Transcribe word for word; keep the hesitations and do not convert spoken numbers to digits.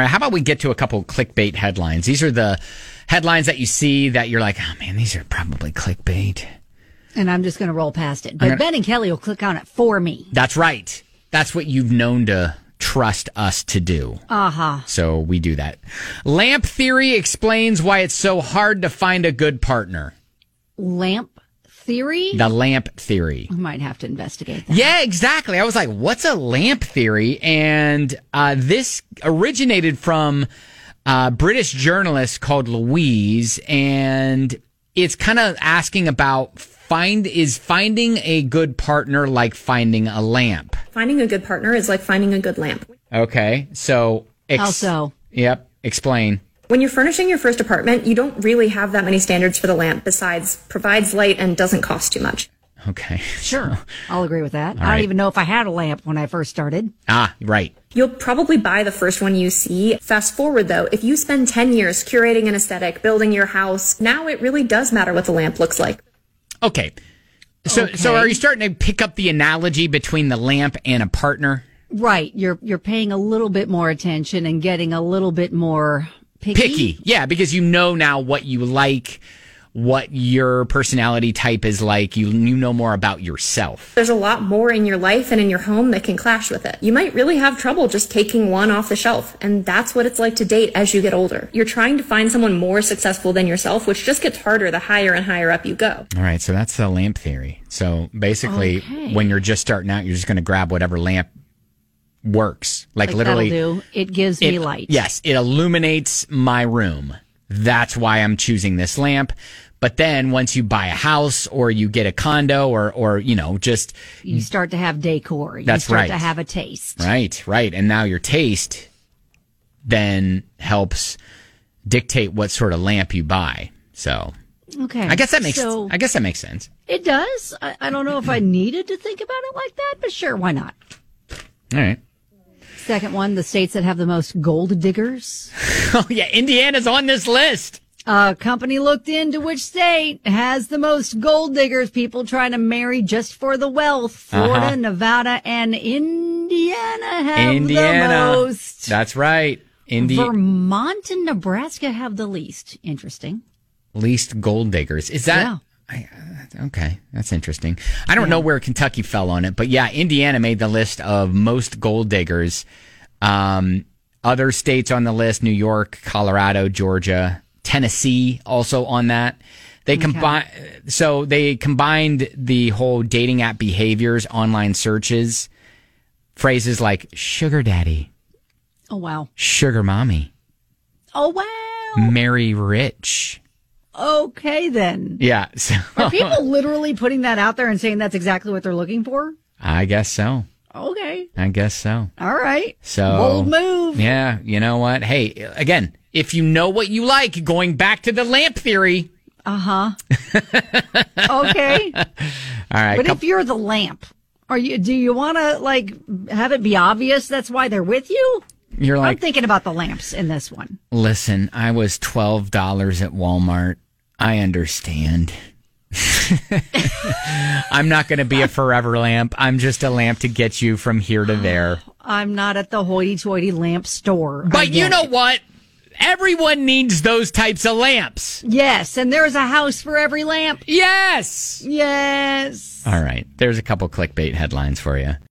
All right, how about we get to a couple clickbait headlines? These are the headlines that you see that you're like, oh, man, these are probably clickbait. And I'm just going to roll past it. But gonna, Ben and Kelly will click on it for me. That's right. That's what you've known to trust us to do. Uh-huh. So we do that. Lamp theory explains why it's so hard to find a good partner. Lamp theory? The lamp theory. I might have to investigate that. Yeah, exactly. I was like, what's a lamp theory? And uh, this originated from a British journalist called Louise, and it's kind of asking about find is finding a good partner like finding a lamp. Finding a good partner is like finding a good lamp. Okay, so... Ex- How so? Yep, explain. When you're furnishing your first apartment, you don't really have that many standards for the lamp besides provides light and doesn't cost too much. Okay. Sure. I'll agree with that. All I don't right. even know if I had a lamp when I first started. Ah, right. You'll probably buy the first one you see. Fast forward, though, if you spend ten years curating an aesthetic, building your house, now it really does matter what the lamp looks like. Okay. So, Okay. so are you starting to pick up the analogy between the lamp and a partner? Right. You're you're paying a little bit more attention and getting a little bit more picky. Picky. Yeah, because you know now what you like, what your personality type is like. You you know more about yourself. There's a lot more in your life and in your home that can clash with it. You might really have trouble just taking one off the shelf, and that's what it's like to date as you get older. You're trying to find someone more successful than yourself, which just gets harder the higher and higher up you go. All right, so that's the lamp theory. So basically, Okay. when you're just starting out, you're just going to grab whatever lamp works. Like, Like literally, that'll do. It gives me it- light. Yes, it illuminates my room. That's why I'm choosing this lamp. But then once you buy a house or you get a condo or, or you know, just... You start to have decor. You That's start right. to have a taste. Right, right. And now your taste then helps dictate what sort of lamp you buy. So Okay. I guess that makes so, I guess that makes sense. It does. I, I don't know if I needed to think about it like that, but sure, why not? All right. Second one, the states that have the most gold diggers. Oh yeah, Indiana's on this list. A company looked into which state has the most gold diggers, people trying to marry just for the wealth. Florida, Uh-huh. Nevada, and Indiana have Indiana. the most. That's right. Indi- Vermont and Nebraska have the least. Interesting. least gold diggers. Is that Yeah. I, uh, okay? That's interesting. I don't know where Kentucky fell on it, but yeah, Indiana made the list of most gold diggers. Um, other states on the list: New York, Colorado, Georgia, Tennessee, also on that. They Okay. combine, so they combined the whole dating app behaviors, online searches, phrases like sugar daddy, Oh, wow. sugar mommy, Oh, wow. marry rich. Okay, then. Yeah, so Are people literally putting that out there and saying that's exactly what they're looking for? I guess so. Okay. I guess so. All right. So Bold move. Yeah, you know what? Hey, again, if you know what you like, going back to the lamp theory. Uh-huh. Okay. All right. But coup- if you're the lamp, are you do you want to like have it be obvious that's why they're with you? you're I'm like, thinking about the lamps in this one. listen, I was twelve dollars at Walmart. I understand. I'm not going to be a forever lamp. I'm just a lamp to get you from here to there. I'm not at the hoity-toity lamp store. I But you get know it. what? Everyone needs those types of lamps. Yes, and there's a house for every lamp. Yes. Yes. All right. There's a couple clickbait headlines for you.